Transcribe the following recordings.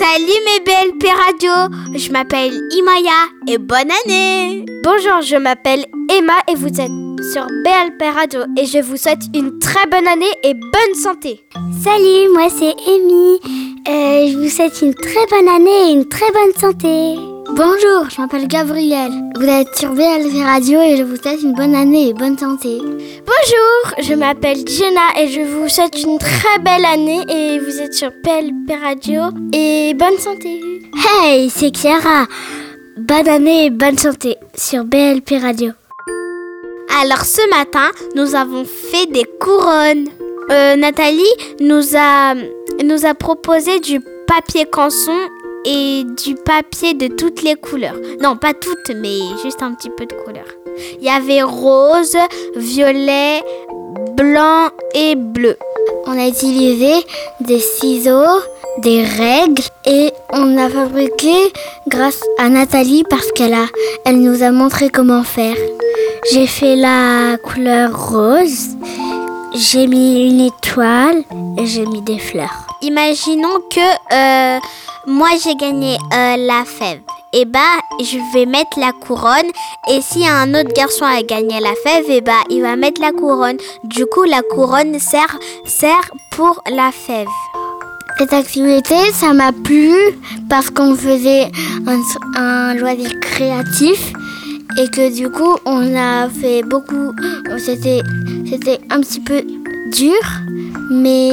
Salut mes BLP Radio, je m'appelle Imaya et bonne année. Bonjour, je m'appelle Emma et vous êtes sur BLP Radio et je vous souhaite une très bonne année et bonne santé. Salut, moi c'est Amy, je vous souhaite une très bonne année et une très bonne santé. Bonjour, je m'appelle Gabriel. Vous êtes sur BLP Radio et je vous souhaite une bonne année et bonne santé. Bonjour, je m'appelle Jenna et je vous souhaite une très belle année et vous êtes sur BLP Radio et bonne santé. Hey, c'est Chiara. Bonne année et bonne santé sur BLP Radio. Alors ce matin, nous avons fait des couronnes. Nathalie nous a proposé du papier canson et du papier de toutes les couleurs. Non, pas toutes, mais juste un petit peu de couleurs. Il y avait rose, violet, blanc et bleu. On a utilisé des ciseaux, des règles et on a fabriqué grâce à Nathalie parce qu'elle nous a montré comment faire. J'ai fait la couleur rose, j'ai mis une étoile et j'ai mis des fleurs. Imaginons que moi j'ai gagné la fève. Et je vais mettre la couronne. Et si un autre garçon a gagné la fève, il va mettre la couronne. Du coup, la couronne sert pour la fève. Cette activité, ça m'a plu parce qu'on faisait un loisir créatif et que du coup, on a fait beaucoup. C'était un petit peu dur, mais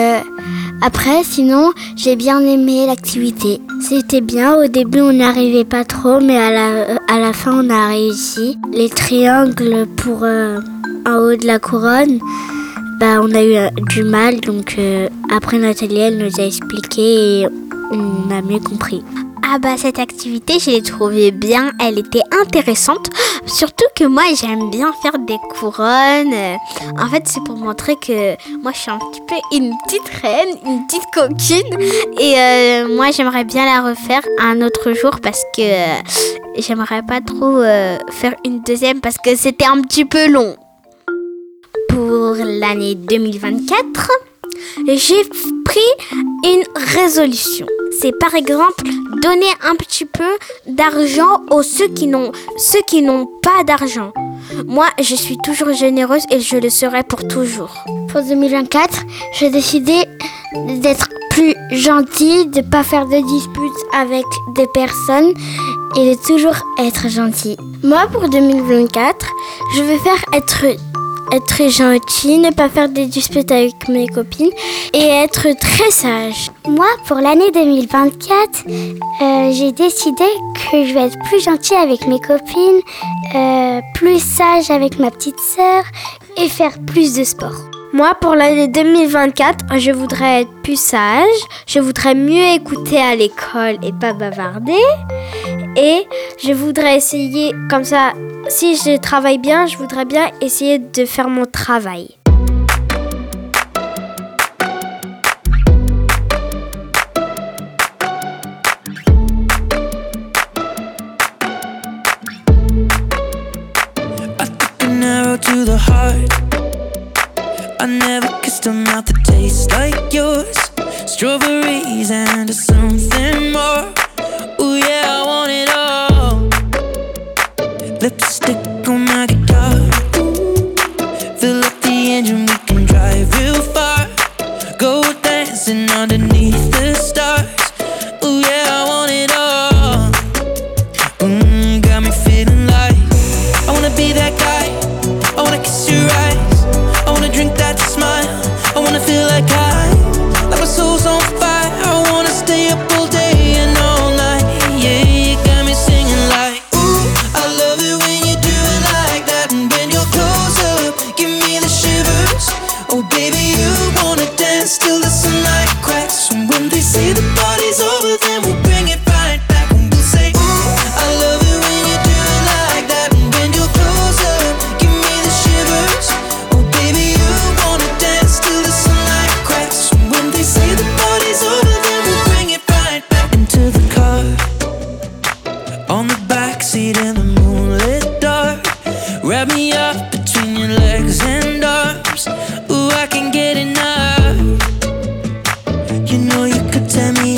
après, sinon, j'ai bien aimé l'activité. C'était bien. Au début, on n'arrivait pas trop, mais à la fin, on a réussi. Les triangles pour en haut de la couronne, on a eu du mal. Donc, après, Nathalie, elle nous a expliqué et on a mieux compris. Cette activité, je l'ai trouvée bien. Elle était intéressante. Surtout que moi, j'aime bien faire des couronnes. En fait, c'est pour montrer que moi, je suis un petit peu une petite reine, une petite coquine. Et moi, j'aimerais bien la refaire un autre jour parce que j'aimerais pas trop faire une deuxième parce que c'était un petit peu long. Pour l'année 2024, j'ai pris une résolution. C'est par exemple donner un petit peu d'argent aux ceux qui n'ont pas d'argent. Moi, je suis toujours généreuse et je le serai pour toujours. Pour 2024, j'ai décidé d'être plus gentille, de ne pas faire de disputes avec des personnes et de toujours être gentille. Moi, pour 2024, je vais faire être gentille, ne pas faire des disputes avec mes copines et être très sage. Moi, pour l'année 2024, j'ai décidé que je vais être plus gentille avec mes copines, plus sage avec ma petite sœur et faire plus de sport. Moi, pour l'année 2024, je voudrais être plus sage, je voudrais mieux écouter à l'école et pas bavarder. Et je voudrais essayer, comme ça, si je travaille bien, je voudrais bien essayer de faire mon travail. I took an arrow to the heart. I never kissed a mouth that tastes like yours. Strawberries and something more. Ooh yeah, I want it all. Lipstick on my guitar. Fill up the engine, we can drive real far. Go dancing underneath the stars. Ooh yeah, I want it all. Got me feeling like I wanna be that guy. I wanna kiss your eyes. I wanna drink that smile. I wanna feel like like my soul's on fire. I wanna stay up all day and all night. Yeah, you got me singing like, ooh, I love it when you do it like that. And when you're close up, give me the shivers. Oh baby, you wanna dance till the sunlight cracks. And when they say the party's over, then we'll bring it right back. And we'll say, ooh, I love it when you do it like that. And when you're close up, give me the shivers. Oh baby, you wanna dance till the sunlight cracks. And when they say the party's over, then we'll bring it right back. Into the car, on the backseat in the moonlit dark. Wrap me up between your legs and arms. Ooh, I can't get enough. You know you could tear me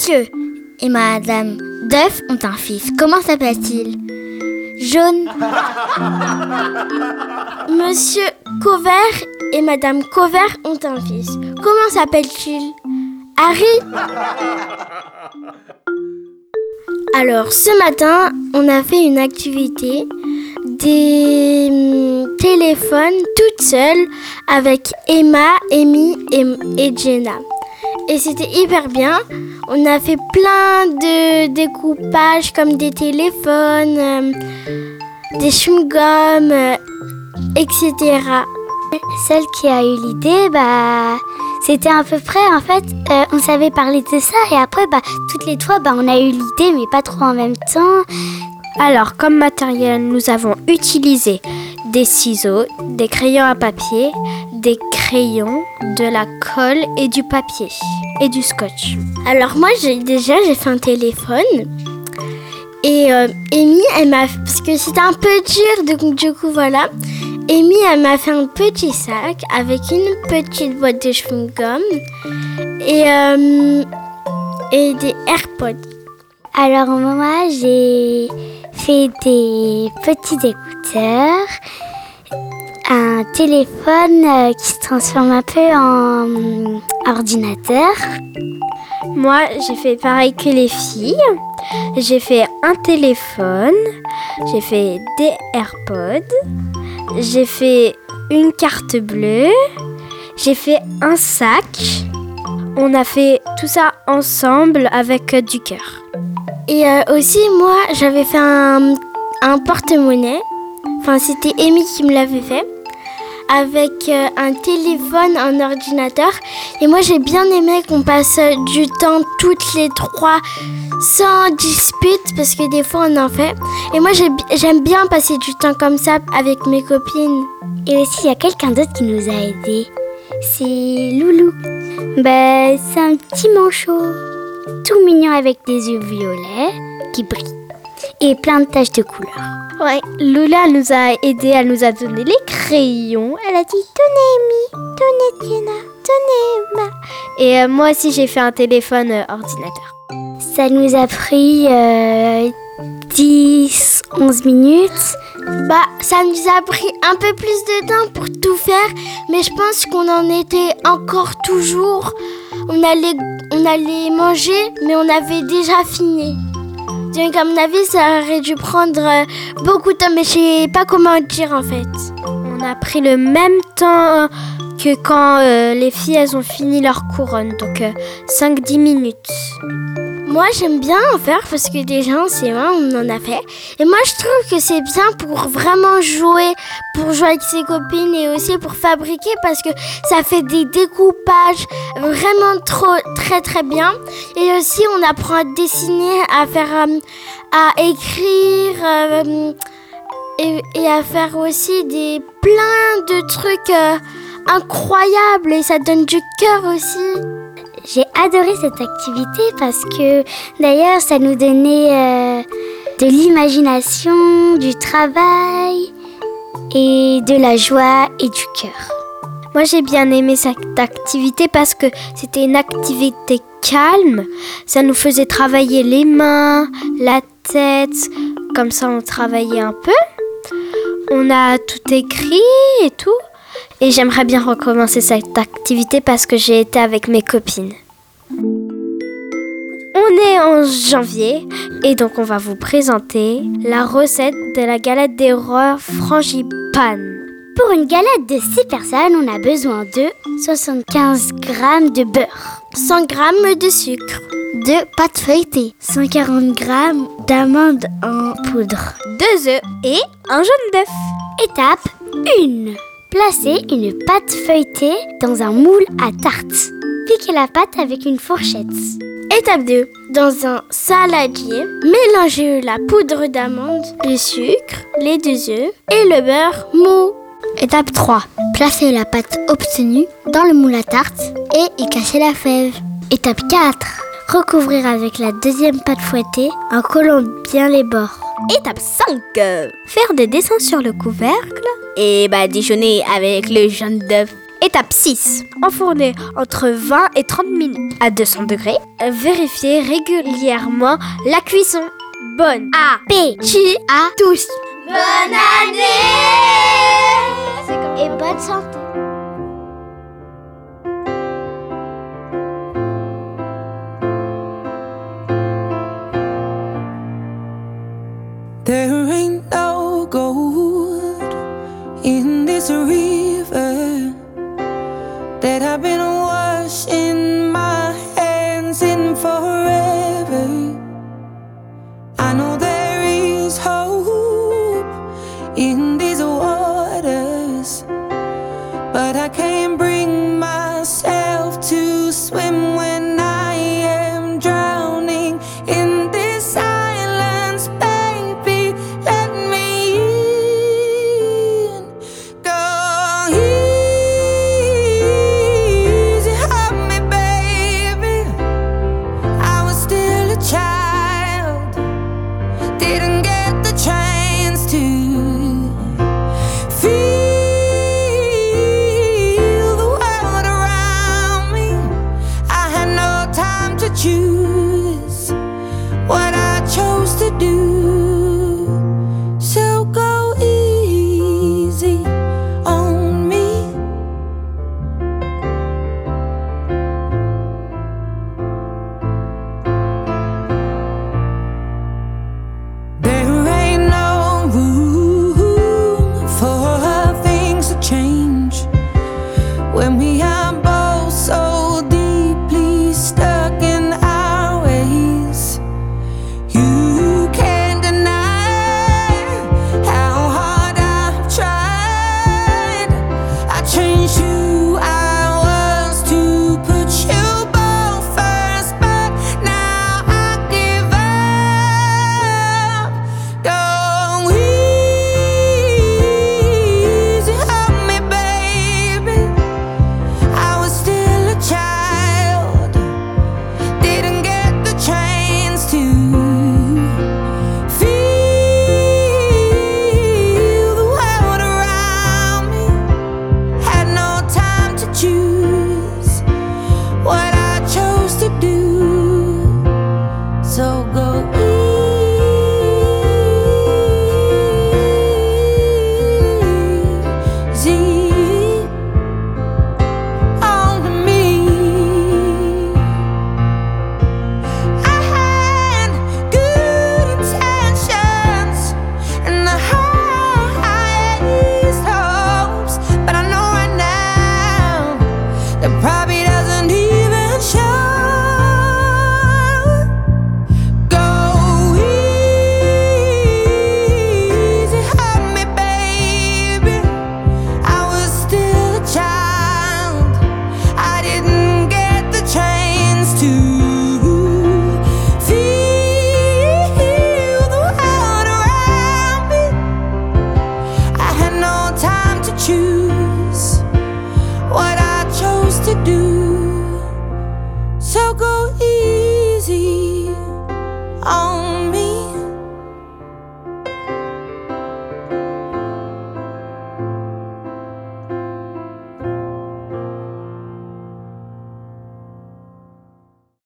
Monsieur et Madame Duff ont un fils. Comment s'appelle-t-il? Jaune. Monsieur Cover et Madame Cover ont un fils. Comment s'appelle-t-il? Harry. Alors, ce matin, on a fait une activité des téléphones toute seule avec Emma, Amy et Jenna. Et c'était hyper bien. On a fait plein de découpages comme des téléphones, des chewing-gums, etc. Celle qui a eu l'idée, c'était à peu près, en fait, on savait parler de ça et après, toutes les trois, on a eu l'idée, mais pas trop en même temps. Alors, comme matériel, nous avons utilisé des ciseaux, des crayons à papier, des crayons, de la colle et du papier et du scotch. Alors moi, j'ai fait un téléphone et Amy, parce que c'était un peu dur, donc du coup, voilà. Amy, elle m'a fait un petit sac avec une petite boîte de chewing-gum et des AirPods. Alors moi, j'ai fait des petits écouteurs, un téléphone qui se transforme un peu en ordinateur. Moi, j'ai fait pareil que les filles. J'ai fait un téléphone, j'ai fait des AirPods, j'ai fait une carte bleue, j'ai fait un sac. On a fait tout ça ensemble avec du cœur. Et aussi, moi, j'avais fait un porte-monnaie. Enfin, c'était Amy qui me l'avait fait. Avec un téléphone, un ordinateur. Et moi, j'ai bien aimé qu'on passe du temps toutes les trois sans dispute, parce que des fois, on en fait. Et moi, j'aime bien passer du temps comme ça avec mes copines. Et aussi, il y a quelqu'un d'autre qui nous a aidés. C'est Loulou. C'est un petit manchot tout mignon avec des yeux violets qui brillent et plein de taches de couleur. Ouais, Loula nous a aidés, elle nous a donné les crayons. Elle a dit « Donnez Amy, donnez Jenna, donnez Emma ». Et moi aussi, j'ai fait un téléphone ordinateur. Ça nous a pris 10-11 minutes. Ça nous a pris un peu plus de temps pour tout faire, mais je pense qu'on en était encore toujours. On allait manger, mais on avait déjà fini. Donc à mon avis, ça aurait dû prendre beaucoup de temps, mais je sais pas comment dire en fait. On a pris le même temps que quand les filles elles ont fini leur couronne, donc 5-10 minutes. Moi, j'aime bien en faire parce que déjà, on en a fait. Et moi, je trouve que c'est bien pour vraiment jouer, avec ses copines et aussi pour fabriquer parce que ça fait des découpages vraiment très très bien. Et aussi, on apprend à dessiner, à faire, à écrire et à faire aussi plein de trucs incroyables et ça donne du cœur aussi. J'ai adoré cette activité parce que d'ailleurs ça nous donnait de l'imagination, du travail et de la joie et du cœur. Moi j'ai bien aimé cette activité parce que c'était une activité calme. Ça nous faisait travailler les mains, la tête, comme ça on travaillait un peu. On a tout écrit et tout. Et j'aimerais bien recommencer cette activité parce que j'ai été avec mes copines. On est en janvier et donc on va vous présenter la recette de la galette des rois frangipane. Pour une galette de 6 personnes, on a besoin de 75 g de beurre, 100 g de sucre, de pâte feuilletée, 140 g d'amandes en poudre, 2 œufs et un jaune d'œuf. Étape 1. Placez une pâte feuilletée dans un moule à tarte. Piquez la pâte avec une fourchette. Étape 2. Dans un saladier, mélangez la poudre d'amande, le sucre, les 2 œufs et le beurre mou. Étape 3. Placez la pâte obtenue dans le moule à tarte et y cachez la fève. Étape 4. Recouvrir avec la deuxième pâte fouettée en collant bien les bords. Étape 5. Faire des dessins sur le couvercle et déjeuner avec le jaune d'œuf. Étape 6. Enfourner entre 20 et 30 minutes à 200 degrés. Vérifiez régulièrement la cuisson. Bonne Appétit à tous. Bonne année Et bonne santé. There ain't no gold in this river that I've been washing my hands in forever. I know there is hope in these waters, but I can't bring